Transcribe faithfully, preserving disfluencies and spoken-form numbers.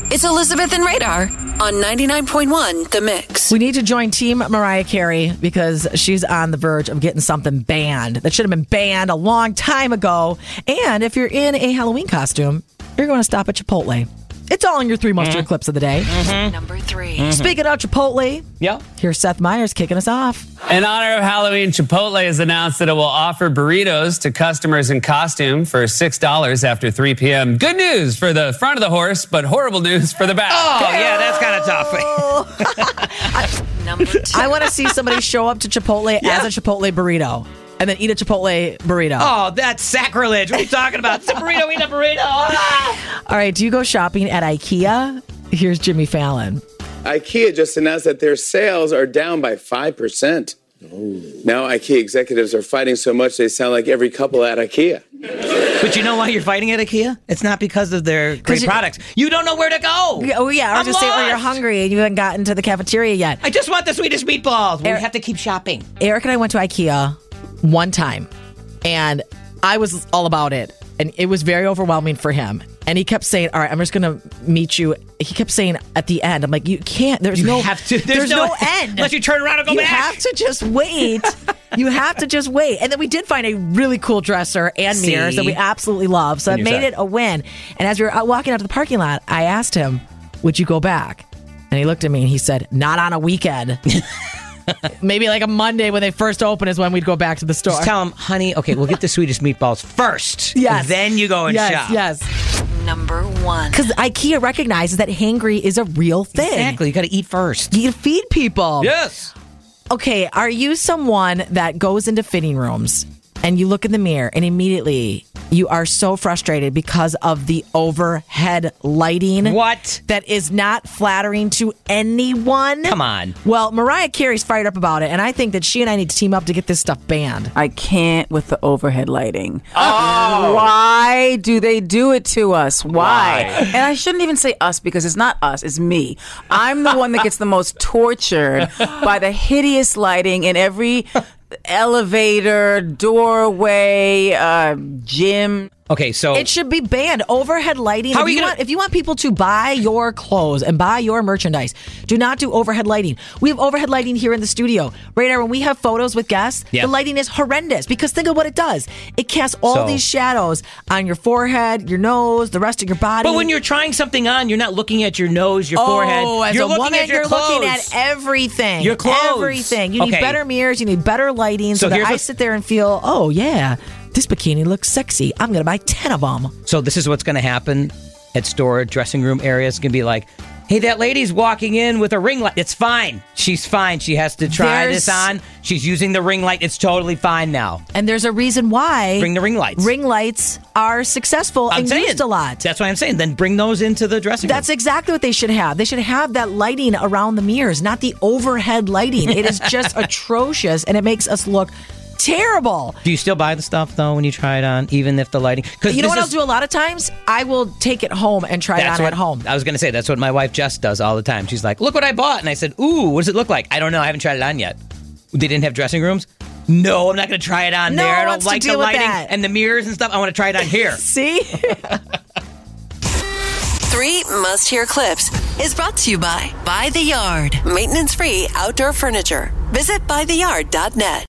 It's Elizabeth and Radar on ninety-nine point one The Mix. We need to join Team Mariah Carey because she's on the verge of getting something banned that should have been banned a long time ago. And if you're in a Halloween costume, you're going to stop at Chipotle. It's all in your three must-hear mm-hmm. clips of the day. Mm-hmm. Number three. Mm-hmm. Speaking of Chipotle, yep. here's Seth Meyers kicking us off. In honor of Halloween, Chipotle has announced that it will offer burritos to customers in costume for six dollars after three p.m. Good news for the front of the horse, but horrible news for the back. Oh, yeah, that's kind of tough. Number two. I want to see somebody show up to Chipotle yeah. as a Chipotle burrito. And then eat a Chipotle burrito. Oh, that's sacrilege. What are you talking about? It's a burrito, eat a burrito. Ah! All right, do you go shopping at IKEA? Here's Jimmy Fallon. IKEA just announced that their sales are down by five percent. Now IKEA executives are fighting so much they sound like every couple at IKEA. But you know why you're fighting at IKEA? It's not because of their great you, products. You don't know where to go. Oh, yeah. I was I'm just saying, or you're lost. hungry and you haven't gotten to the cafeteria yet. I just want the Swedish meatballs. We Eric, have to keep shopping. Eric and I went to IKEA one time, and I was all about it. And it was very overwhelming for him. And he kept saying, all right, I'm just going to meet you. He kept saying at the end, I'm like, you can't. There's You no have to. There's, There's, no, end. Unless you turn around and go you back. You have to just wait. You have to just wait. And then we did find a really cool dresser and See? mirrors that we absolutely love. So And it you're made set. it a win. And as we were out walking out to the parking lot, I asked him, would you go back? And he looked at me and he said, not on a weekend. Maybe like a Monday when they first open is when we'd go back to the store. Just tell them, honey, okay, we'll get the Swedish meatballs first. Yes. Then you go and yes, shop. Yes. Number one. Because IKEA recognizes that hangry is a real thing. Exactly. You got to eat first. You feed people. Yes. Okay, are you someone that goes into fitting rooms and you look in the mirror and immediately you are so frustrated because of the overhead lighting? What? That is not flattering to anyone. Come on. Well, Mariah Carey's fired up about it, and I think that she and I need to team up to get this stuff banned. I can't with the overhead lighting. Oh. Why do they do it to us? Why? Why? And I shouldn't even say us because it's not us, it's me. I'm the one that gets the most tortured by the hideous lighting in every elevator, doorway, uh, gym. Okay, so It should be banned. Overhead lighting. How if are you you gonna- want, if you want people to buy your clothes and buy your merchandise, do not do overhead lighting. We have overhead lighting here in the studio. Radar, when we have photos with guests, Yeah. the lighting is horrendous because think of what it does. It casts all So- these shadows on your forehead, your nose, the rest of your body. But when you're trying something on, you're not looking at your nose, your Oh, forehead. as you're a looking woman, at your you're clothes. looking at everything. Your clothes. Everything. You need Okay. better mirrors. You need better lighting so, So that here's I what- sit there and feel, oh, yeah, this bikini looks sexy. I'm going to buy ten of them. So this is what's going to happen at store dressing room areas. It's going to be like, hey, that lady's walking in with a ring light. It's fine. She's fine. She has to try There's- this on. She's using the ring light. It's totally fine now. And there's a reason why Bring the ring lights. ring lights are successful I'm and saying, used a lot. That's why I'm saying. Then bring those into the dressing room. That's exactly what they should have. They should have that lighting around the mirrors, not the overhead lighting. It is just atrocious, and it makes us look terrible. Do you still buy the stuff, though, when you try it on, even if the lighting... Cause You know this what is, I'll do a lot of times? I will take it home and try it That's on what, at home. I was going to say, that's what my wife Jess does all the time. She's like, look what I bought. And I said, ooh, what does it look like? I don't know. I haven't tried it on yet. They didn't have dressing rooms? No, I'm not going to try it on No there. I one don't wants to like the deal with lighting that. and the mirrors and stuff. I want to try it on here. See? Three must-hear clips is brought to you by By the Yard. Maintenance-free outdoor furniture. Visit by the yard dot net.